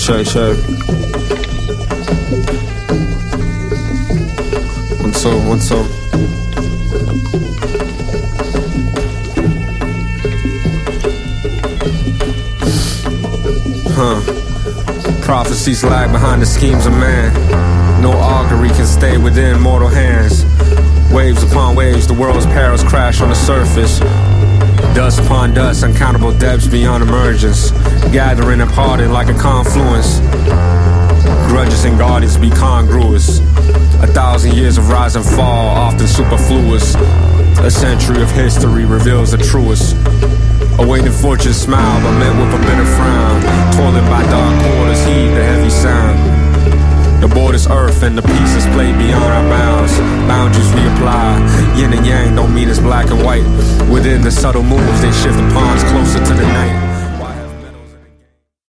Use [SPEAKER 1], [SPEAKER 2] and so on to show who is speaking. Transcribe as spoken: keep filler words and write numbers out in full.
[SPEAKER 1] check, check. One, two, one, two. Huh. Prophecies lag behind the schemes of man. No augury can stay within mortal hands. Waves upon waves, the world's perils crash on the surface. Dust upon dust, uncountable depths beyond emergence, gathering and parting like a confluence. Grudges and guardians be congruous. A thousand years of rise and fall, often superfluous. A century of history reveals the truest. Awaiting fortune's smile, but met with a bitter frown. Toiling by dark quarters, heed the heavy sound. The border's earth and the pieces play beyond our bounds. Boundaries we apply. Yin and yang don't mean it's black and white. Within the subtle moves, they shift the pawns closer to the night.